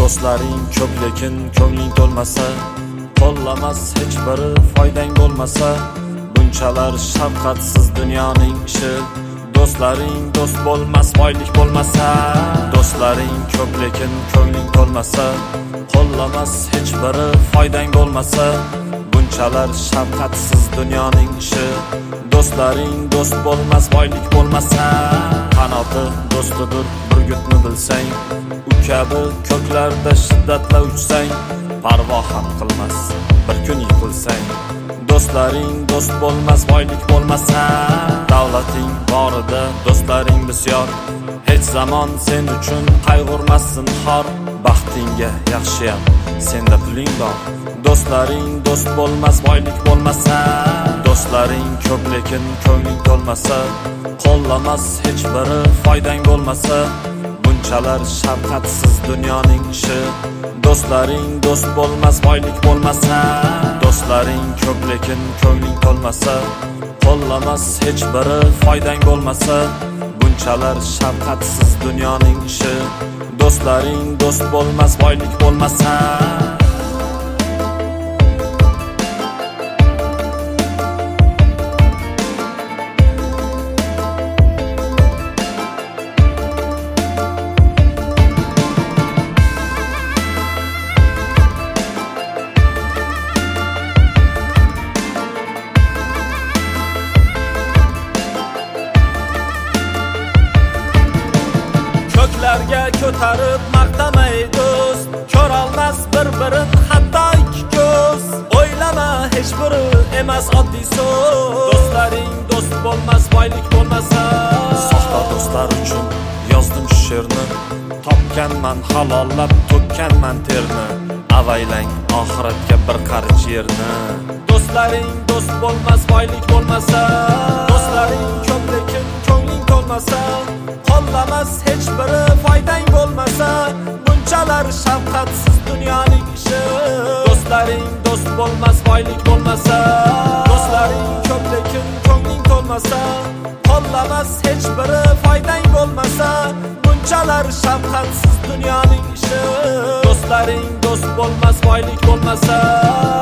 Do'stlaring ko'p lekin ko'ngling to'lmasa, qo'llamas hech biri foydang bo'lmasa, bunchalar shafqatsiz dunyoning ishi. Do'stlaring do'st bo'lmas, boylik bo'lmasa, do'stlaring ko'p lekin ko'ngling to'lmasa, qo'llamas hech biri foydang bo'lmasa, bunchalar shafqatsiz dunyoning ishi. Do'stlaring do'st bo'lmas, boylik bo'lmasa, qanoti do'stidir burgutni bilsang, u kabi ko'klarda shiddatla uchsang, parvo ham qilmas bir kun yiqilsang. Do'stlaring do'st bo'lmas, boylik bo'lmasa, davlating borida do'stlaring bisyor, hech zamon sen uchun qayg'urmassin xor. Baxtingga yaxshiyam senda puling bor. Do'stlaring do'st bo'lmas, boylik bo'lmasa, do'stlaring ko'p lekin ko'ngling to'lmasa, qo'llamas hech biri foydang bo'lmasa, bunchalar shafqatsiz dunyoning ishi. Do'stlaring do'st bo'lmas, boylik bo'lmasa, do'stlaring ko'p lekin ko'ngling to'lmasa, qo'llamas hech biri foydang bo'lmasa, bunchalar shafqatsiz dunyoning ishi. Do'stlaring do'st bo'lmas, boylik bo'lmasa. Ko'klarga ko'tarib maqtamay do'st, ko'rolmas bir-birin hatto ikki ko'z. O'ylama hech biri emas oddiy so'z. Do'stlaring do'st bo'lmas, boylik bo'lmasa, Soxta do'stlar uchun yozdim shu she'rni, topganman halollab to'kkanman terni, avaylang oxiratga bir qarich yerni. Do'stlaring do'st bo'lmas, boylik bo'lmasa, do'stlaring ko'p lekin ko'ngling to'lmasa, qo'llamas hech biri foydang bo'lmasa, bunchalar shafqatsiz dunyoning ishi. Do'stlaring do'st bo'lmas, boylik bo'lmasa, do'stlaring ko'p lekin ko'ngling to'lmasa, qo'llamas hech biri foydang bo'lmasa, bunchalar shafqatsiz dunyoning ishi. Do'stlaring do'st bo'lmas, boylik bo'lmasa.